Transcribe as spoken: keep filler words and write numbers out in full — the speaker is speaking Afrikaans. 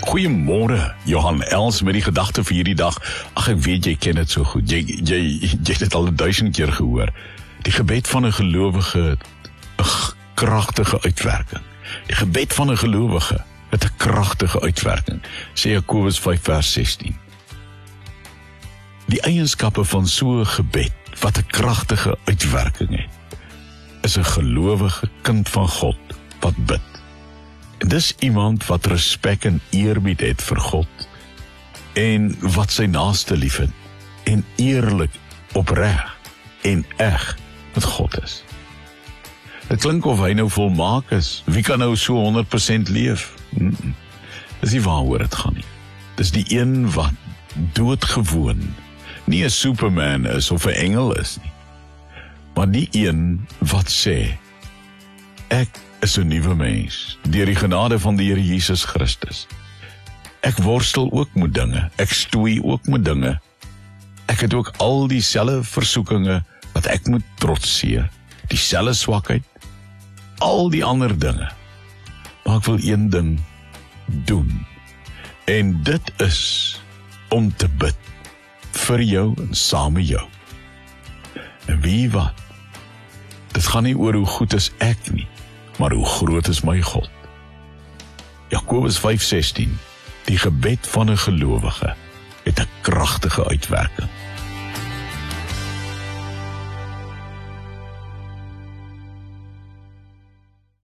Goeiemôre, Johan Els met die gedagte vir hierdie dag. Ag, ek weet jy ken dit so goed. Jy jy jy het dit al duisend keer gehoor. Die gebed van 'n gelowige 'n kragtige uitwerking. Die gebed van 'n gelowige het 'n kragtige uitwerking, sê Jakobus vyf vers sestien. Die eienskappe van so 'n gebed wat 'n kragtige uitwerking het, is 'n gelowige kind van God wat bid. En dis iemand wat respek en eerbied het vir God en wat sy naaste liefhet en eerlik, opreg en eg met God is. Dit klink of hy nou volmaak is. Wie kan nou so honderd persent leef? Mm-mm. Dis nie waaroor dit gaan nie. Dis die een wat doodgewoon nie 'n Superman is of 'n engel is nie, maar die een wat sê, ek is 'n nuwe mens, deur die genade van die Here Jesus Christus. Ek worstel ook met dinge, ek stoei ook met dinge. Ek het ook al dieselfde versoekinge wat ek moet trotseer, dieselfde swakheid, al die ander dinge. Maar ek wil een ding doen, en dit is om te bid vir jou en saam met jou. En wie wat? Dit gaan nie oor hoe goed is ek nie, maar hoe groot is my God. Jakobus vyf sestien, die gebed van 'n gelowige het 'n kragtige uitwerking.